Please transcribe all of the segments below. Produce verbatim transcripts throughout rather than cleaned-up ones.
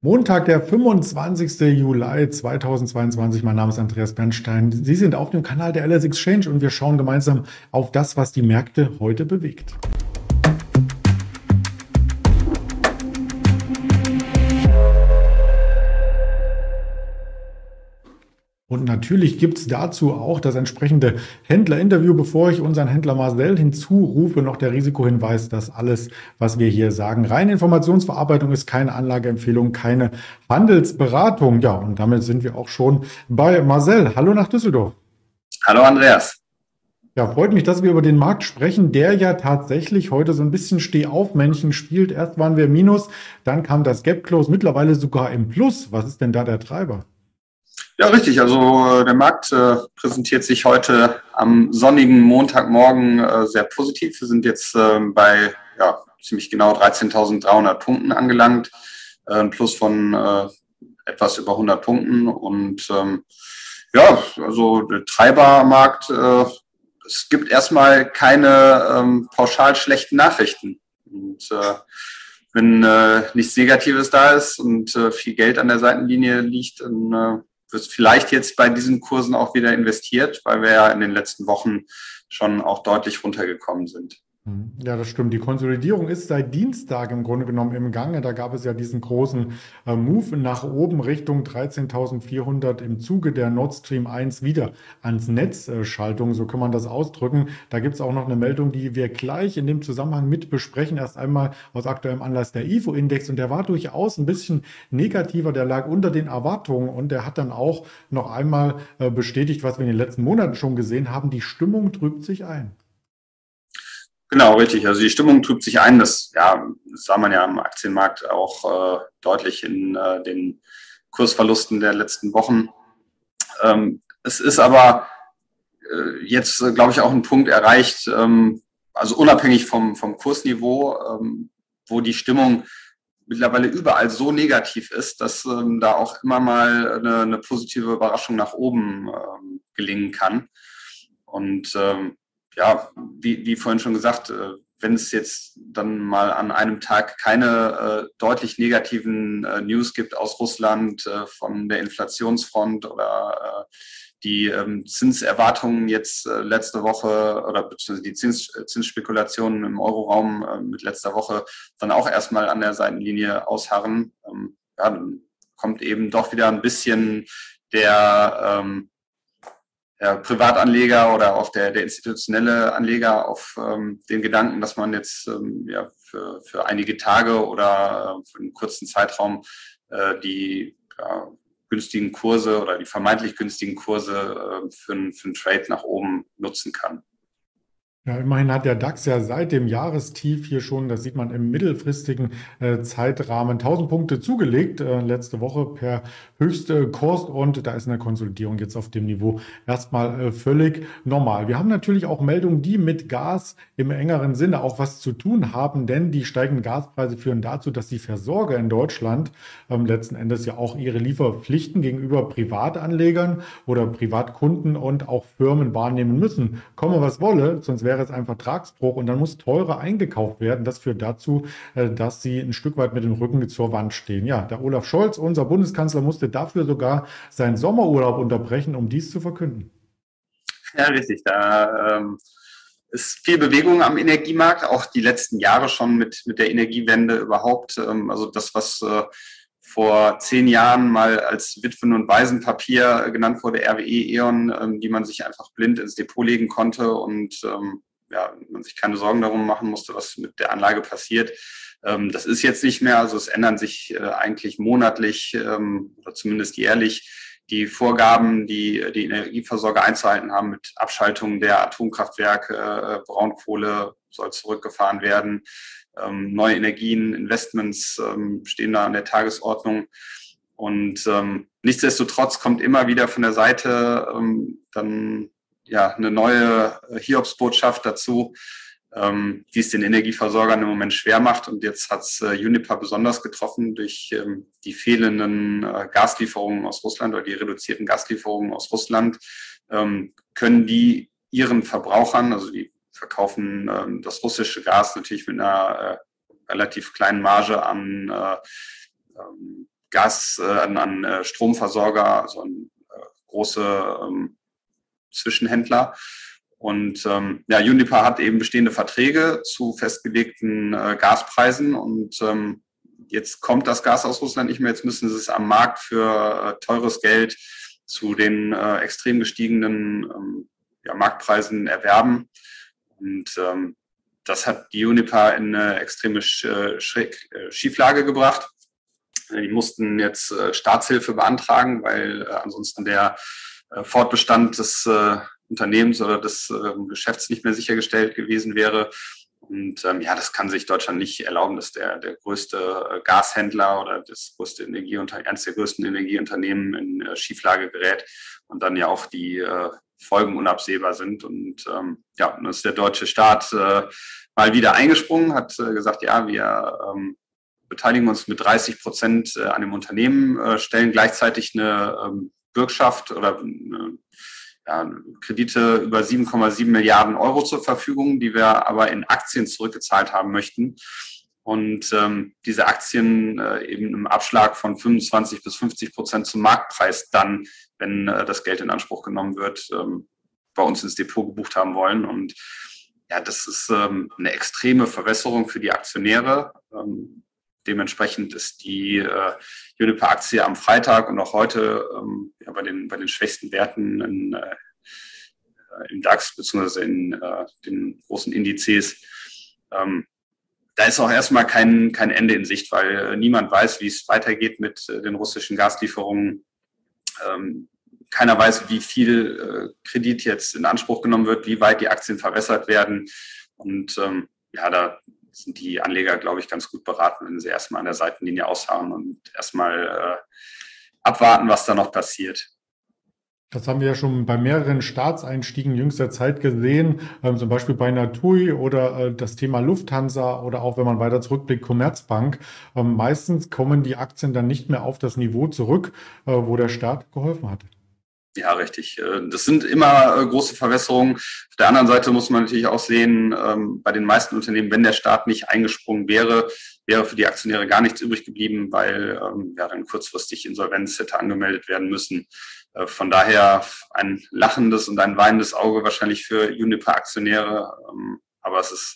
Montag, der fünfundzwanzigste Juli zweitausendzweiundzwanzig. Mein Name ist Andreas Bernstein. Sie sind auf dem Kanal der L S Exchange und wir schauen gemeinsam auf das, was die Märkte heute bewegt. Und natürlich gibt es dazu auch das entsprechende Händlerinterview. Bevor ich unseren Händler Marcel hinzurufe, noch der Risikohinweis, dass alles, was wir hier sagen, reine Informationsverarbeitung ist, keine Anlageempfehlung, keine Handelsberatung. Ja, und damit sind wir auch schon bei Marcel. Hallo nach Düsseldorf. Hallo Andreas. Ja, freut mich, dass wir über den Markt sprechen, der ja tatsächlich heute so ein bisschen Stehaufmännchen spielt. Erst waren wir im Minus, dann kam das Gap Close, mittlerweile sogar im Plus. Was ist denn da der Treiber? Ja, richtig. Also äh, der Markt äh, präsentiert sich heute am sonnigen Montagmorgen äh, sehr positiv. Wir sind jetzt äh, bei ja, ziemlich genau dreizehntausenddreihundert Punkten angelangt, äh, ein Plus von äh, etwas über hundert Punkten. Und ähm, ja, also der Treibermarkt, äh, es gibt erstmal keine ähm, pauschal schlechten Nachrichten. Und äh, wenn äh, nichts Negatives da ist und äh, viel Geld an der Seitenlinie liegt, dann äh, wird vielleicht jetzt bei diesen Kursen auch wieder investiert, weil wir ja in den letzten Wochen schon auch deutlich runtergekommen sind. Ja, das stimmt. Die Konsolidierung ist seit Dienstag im Grunde genommen im Gange. Da gab es ja diesen großen äh, Move nach oben Richtung dreizehntausendvierhundert im Zuge der Nord Stream eins wieder ans Netz äh, Schaltung, so kann man das ausdrücken. Da gibt es auch noch eine Meldung, die wir gleich in dem Zusammenhang mit besprechen. Erst einmal aus aktuellem Anlass der I F O-Index und der war durchaus ein bisschen negativer. Der lag unter den Erwartungen und der hat dann auch noch einmal äh, bestätigt, was wir in den letzten Monaten schon gesehen haben. Die Stimmung trübt sich ein. Genau, richtig. Also die Stimmung trübt sich ein. Das, ja, das sah man ja am Aktienmarkt auch äh, deutlich in äh, den Kursverlusten der letzten Wochen. Ähm, es ist aber äh, jetzt, äh, glaube ich, auch ein Punkt erreicht, ähm, also unabhängig vom, vom Kursniveau, ähm, wo die Stimmung mittlerweile überall so negativ ist, dass ähm, da auch immer mal eine, eine positive Überraschung nach oben ähm, gelingen kann. Und ähm, ja, wie, wie vorhin schon gesagt, äh, wenn es jetzt dann mal an einem Tag keine äh, deutlich negativen äh, News gibt aus Russland, äh, von der Inflationsfront oder äh, die ähm, Zinserwartungen jetzt äh, letzte Woche oder beziehungsweise die Zins, Zinsspekulationen im Euroraum äh, mit letzter Woche dann auch erstmal an der Seitenlinie ausharren, ähm, ja, dann kommt eben doch wieder ein bisschen der ähm, der Privatanleger oder auch der, der institutionelle Anleger auf ähm, den Gedanken, dass man jetzt ähm, ja, für, für einige Tage oder äh, für einen kurzen Zeitraum äh, die ja, günstigen Kurse oder die vermeintlich günstigen Kurse äh, für, einen, für einen Trade nach oben nutzen kann. Ja, immerhin hat der DAX ja seit dem Jahrestief hier schon, das sieht man im mittelfristigen äh, Zeitrahmen, tausend Punkte zugelegt, äh, letzte Woche per höchste Kurs und da ist eine Konsolidierung jetzt auf dem Niveau erstmal äh, völlig normal. Wir haben natürlich auch Meldungen, die mit Gas im engeren Sinne auch was zu tun haben, denn die steigenden Gaspreise führen dazu, dass die Versorger in Deutschland ähm, letzten Endes ja auch ihre Lieferpflichten gegenüber Privatanlegern oder Privatkunden und auch Firmen wahrnehmen müssen. Komme was wolle, sonst wäre wäre es ein Vertragsbruch und dann muss teurer eingekauft werden. Das führt dazu, dass sie ein Stück weit mit dem Rücken zur Wand stehen. Ja, der Olaf Scholz, unser Bundeskanzler, musste dafür sogar seinen Sommerurlaub unterbrechen, um dies zu verkünden. Ja, richtig. Da ähm, ist viel Bewegung am Energiemarkt, auch die letzten Jahre schon mit, mit der Energiewende überhaupt. Ähm, also das, was äh, vor zehn Jahren mal als Witwen- und Waisenpapier genannt wurde, R W E, E.ON, ähm, die man sich einfach blind ins Depot legen konnte und ähm, ja, man sich keine Sorgen darum machen musste, was mit der Anlage passiert. Ähm, das ist jetzt nicht mehr, also es ändern sich äh, eigentlich monatlich ähm, oder zumindest jährlich die Vorgaben, die die Energieversorger einzuhalten haben mit Abschaltung der Atomkraftwerke, äh, Braunkohle soll zurückgefahren werden. Ähm, neue Energien, Investments ähm, stehen da an der Tagesordnung. Und ähm, nichtsdestotrotz kommt immer wieder von der Seite ähm, dann ja eine neue Hiobsbotschaft dazu, ähm, die es den Energieversorgern im Moment schwer macht. Und jetzt hat es äh, Uniper besonders getroffen durch ähm, die fehlenden äh, Gaslieferungen aus Russland oder die reduzierten Gaslieferungen aus Russland, ähm, können die ihren Verbrauchern, also die verkaufen ähm, das russische Gas natürlich mit einer äh, relativ kleinen Marge an äh, ähm, Gas, äh, an, an äh, Stromversorger, also an äh, große ähm, Zwischenhändler. Und ähm, ja, Uniper hat eben bestehende Verträge zu festgelegten äh, Gaspreisen und ähm, jetzt kommt das Gas aus Russland nicht mehr. Jetzt müssen sie es am Markt für äh, teures Geld zu den äh, extrem gestiegenen ähm, ja, Marktpreisen erwerben. Und ähm, das hat die Uniper in eine extreme Sch äh, Schieflage gebracht. Die mussten jetzt äh, Staatshilfe beantragen, weil äh, ansonsten der äh, Fortbestand des äh, Unternehmens oder des äh, Geschäfts nicht mehr sichergestellt gewesen wäre. Und ähm, ja, das kann sich Deutschland nicht erlauben, dass der, der größte äh, Gashändler oder das größte Energieunter eines der größten Energieunternehmen in äh, Schieflage gerät und dann ja auch die äh, Folgen unabsehbar sind. Und ähm, ja, dann ist der deutsche Staat äh, mal wieder eingesprungen, hat äh, gesagt, ja, wir ähm, beteiligen uns mit dreißig Prozent äh, an dem Unternehmen, äh, stellen gleichzeitig eine ähm, Bürgschaft oder eine Ja, Kredite über sieben Komma sieben Milliarden Euro zur Verfügung, die wir aber in Aktien zurückgezahlt haben möchten. Und ähm, diese Aktien äh, eben im Abschlag von fünfundzwanzig bis fünfzig Prozent zum Marktpreis dann, wenn äh, das Geld in Anspruch genommen wird, ähm, bei uns ins Depot gebucht haben wollen. Und ja, das ist ähm, eine extreme Verwässerung für die Aktionäre. Ähm, Dementsprechend ist die äh, Uniper-Aktie am Freitag und auch heute ähm, ja, bei, den, bei den schwächsten Werten in, äh, im DAX bzw. in äh, den großen Indizes. Ähm, da ist auch erstmal kein, kein Ende in Sicht, weil äh, niemand weiß, wie es weitergeht mit äh, den russischen Gaslieferungen. Ähm, keiner weiß, wie viel äh, Kredit jetzt in Anspruch genommen wird, wie weit die Aktien verwässert werden. Und ähm, ja, da sind die Anleger, glaube ich, ganz gut beraten, wenn sie erstmal an der Seitenlinie ausharren und erstmal äh, abwarten, was da noch passiert. Das haben wir ja schon bei mehreren Staatseinstiegen jüngster Zeit gesehen, ähm, zum Beispiel bei Natui oder äh, das Thema Lufthansa oder auch, wenn man weiter zurückblickt, Commerzbank. Ähm, meistens kommen die Aktien dann nicht mehr auf das Niveau zurück, äh, wo der Staat geholfen hat. Ja, richtig. Das sind immer große Verwässerungen. Auf der anderen Seite muss man natürlich auch sehen, bei den meisten Unternehmen, wenn der Staat nicht eingesprungen wäre, wäre für die Aktionäre gar nichts übrig geblieben, weil ja dann kurzfristig Insolvenz hätte angemeldet werden müssen. Von daher ein lachendes und ein weinendes Auge wahrscheinlich für Uniper-Aktionäre. Aber es ist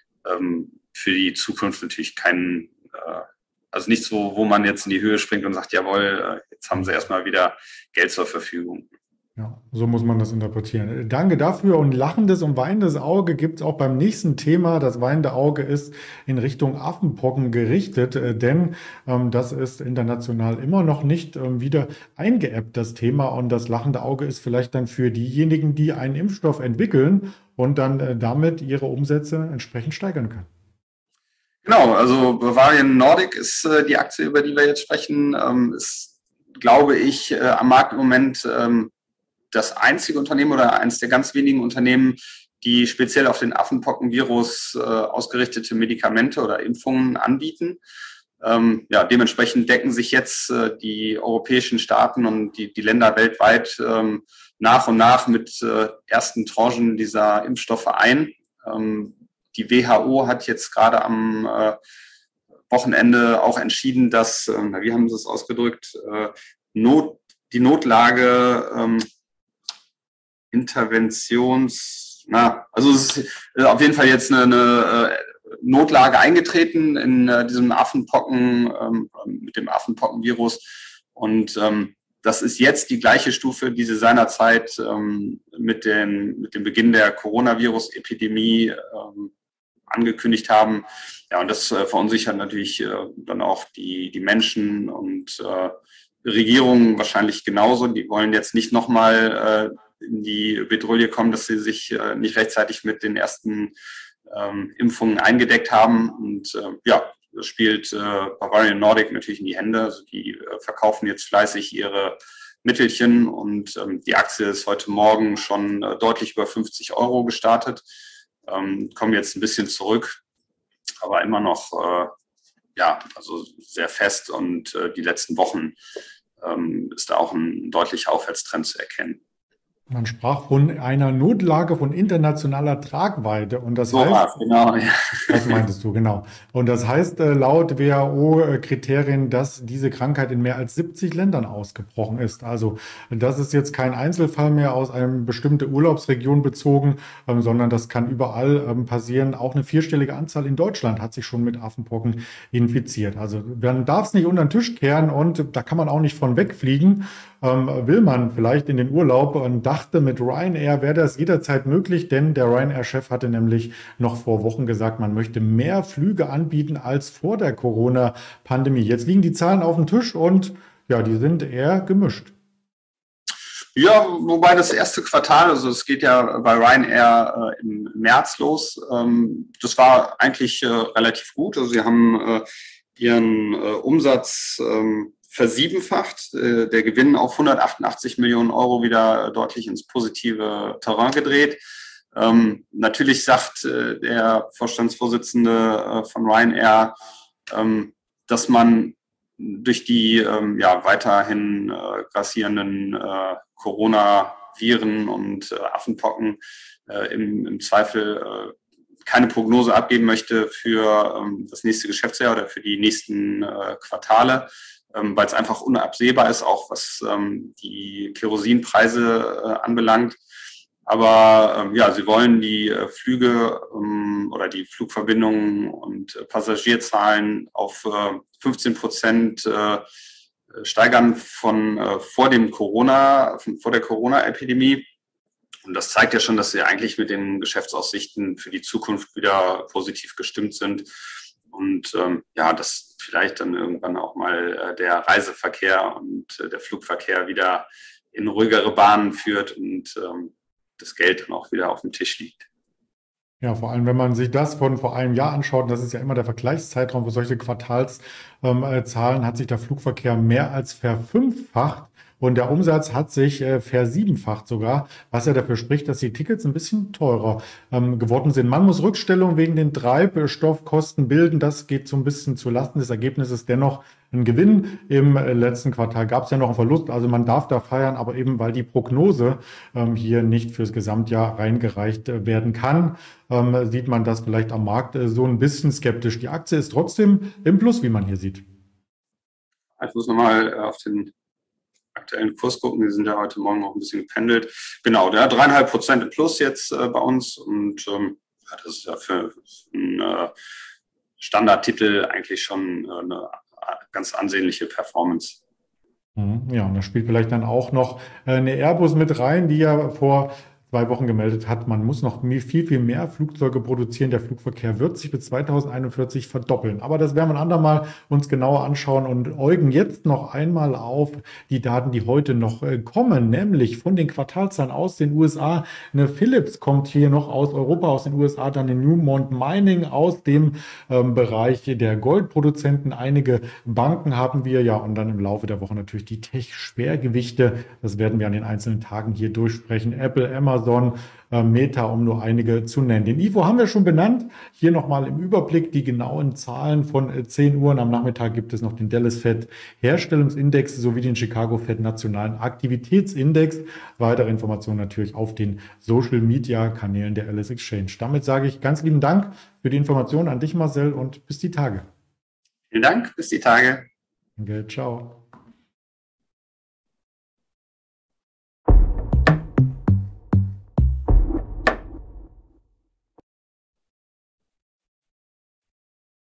für die Zukunft natürlich kein, also nichts, wo, wo man jetzt in die Höhe springt und sagt, jawohl, jetzt haben sie erstmal wieder Geld zur Verfügung. Ja, so muss man das interpretieren. Danke dafür. Und lachendes und weinendes Auge gibt es auch beim nächsten Thema. Das weinende Auge ist in Richtung Affenpocken gerichtet, äh, denn ähm, das ist international immer noch nicht ähm, wieder eingeebbt, das Thema. Und das lachende Auge ist vielleicht dann für diejenigen, die einen Impfstoff entwickeln und dann äh, damit ihre Umsätze entsprechend steigern können. Genau, also Bavarian Nordic ist äh, die Aktie, über die wir jetzt sprechen, ähm, ist, glaube ich, äh, am Markt im Moment ähm, das einzige Unternehmen oder eines der ganz wenigen Unternehmen, die speziell auf den Affenpockenvirus äh, ausgerichtete Medikamente oder Impfungen anbieten. Ähm, ja, dementsprechend decken sich jetzt äh, die europäischen Staaten und die, die Länder weltweit ähm, nach und nach mit äh, ersten Tranchen dieser Impfstoffe ein. Ähm, Die W H O hat jetzt gerade am äh, Wochenende auch entschieden, dass, äh, wie haben sie es ausgedrückt, äh, Not, die Notlage ähm, Interventions, na, also es ist äh, auf jeden Fall jetzt eine, eine äh, Notlage eingetreten in äh, diesem Affenpocken, ähm, mit dem Affenpockenvirus. Und ähm, das ist jetzt die gleiche Stufe, die sie seinerzeit ähm, mit, den, mit dem Beginn der Coronavirus-Epidemie ähm, angekündigt haben. Ja, und das äh, verunsichert natürlich äh, dann auch die, die Menschen und äh, Regierungen wahrscheinlich genauso. Die wollen jetzt nicht nochmal äh, in die Bedrohung kommen, dass sie sich äh, nicht rechtzeitig mit den ersten ähm, Impfungen eingedeckt haben. Und äh, ja, das spielt äh, Bavarian Nordic natürlich in die Hände. Also die äh, verkaufen jetzt fleißig ihre Mittelchen und ähm, die Aktie ist heute Morgen schon äh, deutlich über fünfzig Euro gestartet. Ähm, kommen jetzt ein bisschen zurück, aber immer noch äh, ja, also sehr fest und äh, die letzten Wochen ähm, ist da auch ein deutlicher Aufwärtstrend zu erkennen. Man sprach von einer Notlage von internationaler Tragweite und das So heißt, war's, genau. Ja. das meintest du, genau. Und das heißt äh, laut W H O-Kriterien, dass diese Krankheit in mehr als siebzig Ländern ausgebrochen ist. Also das ist jetzt kein Einzelfall mehr aus einer bestimmten Urlaubsregion bezogen, ähm, sondern das kann überall ähm, passieren. Auch eine vierstellige Anzahl in Deutschland hat sich schon mit Affenpocken infiziert. Also man darf es nicht unter den Tisch kehren und da kann man auch nicht von wegfliegen. Ähm, will man vielleicht in den Urlaub und dachte, mit Ryanair wäre das jederzeit möglich, denn der Ryanair-Chef hatte nämlich noch vor Wochen gesagt, man möchte mehr Flüge anbieten als vor der Corona-Pandemie. Jetzt liegen die Zahlen auf dem Tisch und ja, die sind eher gemischt. Ja, wobei das erste Quartal, also es geht ja bei Ryanair äh, im März los, ähm, das war eigentlich äh, relativ gut. Also sie haben äh, ihren äh, Umsatz ähm, versiebenfacht, äh, der Gewinn auf hundertachtundachtzig Millionen Euro wieder deutlich ins positive Terrain gedreht. Ähm, natürlich sagt äh, der Vorstandsvorsitzende äh, von Ryanair, ähm, dass man durch die ähm, ja, weiterhin äh, grassierenden äh, Coronaviren und äh, Affenpocken äh, im, im Zweifel äh, keine Prognose abgeben möchte für ähm, das nächste Geschäftsjahr oder für die nächsten äh, Quartale, ähm, weil es einfach unabsehbar ist, auch was ähm, die Kerosinpreise äh, anbelangt. Aber ähm, ja, sie wollen die äh, Flüge ähm, oder die Flugverbindungen und äh, Passagierzahlen auf äh, fünfzehn Prozent äh, steigern von äh, vor dem Corona, von, vor der Corona-Epidemie. Und das zeigt ja schon, dass sie eigentlich mit den Geschäftsaussichten für die Zukunft wieder positiv gestimmt sind. Und ähm, ja, dass vielleicht dann irgendwann auch mal äh, der Reiseverkehr und äh, der Flugverkehr wieder in ruhigere Bahnen führt und ähm, das Geld dann auch wieder auf dem Tisch liegt. Ja, vor allem, wenn man sich das von vor einem Jahr anschaut, das ist ja immer der Vergleichszeitraum für solche Quartalszahlen, hat sich der Flugverkehr mehr als verfünffacht und der Umsatz hat sich äh, versiebenfacht sogar, was ja dafür spricht, dass die Tickets ein bisschen teurer ähm, geworden sind. Man muss Rückstellung wegen den Treibstoffkosten bilden, das geht so ein bisschen zulasten des Ergebnisses. Dennoch ein Gewinn. Im äh, letzten Quartal gab es ja noch einen Verlust, also man darf da feiern, aber eben weil die Prognose ähm, hier nicht fürs Gesamtjahr reingereicht äh, werden kann, ähm, sieht man das vielleicht am Markt äh, so ein bisschen skeptisch. Die Aktie ist trotzdem im Plus, wie man hier sieht. Ich muss nochmal auf den aktuellen Kurs gucken, die sind ja heute Morgen noch ein bisschen gependelt. Genau, der hat dreieinhalb Prozent im Plus jetzt äh, bei uns und ähm, ja, das ist ja für einen äh, Standardtitel eigentlich schon äh, eine ganz ansehnliche Performance. Ja, und da spielt vielleicht dann auch noch äh, eine Airbus mit rein, die ja vor zwei Wochen gemeldet hat, man muss noch viel, viel mehr Flugzeuge produzieren. Der Flugverkehr wird sich bis zweitausendeinundvierzig verdoppeln. Aber das werden wir ein andermal uns genauer anschauen und äugen jetzt noch einmal auf die Daten, die heute noch äh, kommen, nämlich von den Quartalzahlen aus den U S A. Eine Philips kommt hier noch aus Europa, aus den U S A, dann eine Newmont Mining aus dem ähm, Bereich der Goldproduzenten. Einige Banken haben wir ja und dann im Laufe der Woche natürlich die Tech-Schwergewichte. Das werden wir an den einzelnen Tagen hier durchsprechen. Apple, Amazon, Amazon, äh, Meta, um nur einige zu nennen. Den I F O haben wir schon benannt. Hier nochmal im Überblick die genauen Zahlen von äh, zehn Uhr. Am Nachmittag gibt es noch den Dallas Fed Herstellungsindex sowie den Chicago Fed Nationalen Aktivitätsindex. Weitere Informationen natürlich auf den Social Media Kanälen der Alice Exchange. Damit sage ich ganz lieben Dank für die Informationen an dich, Marcel, und bis die Tage. Vielen Dank, bis die Tage. Danke, ciao.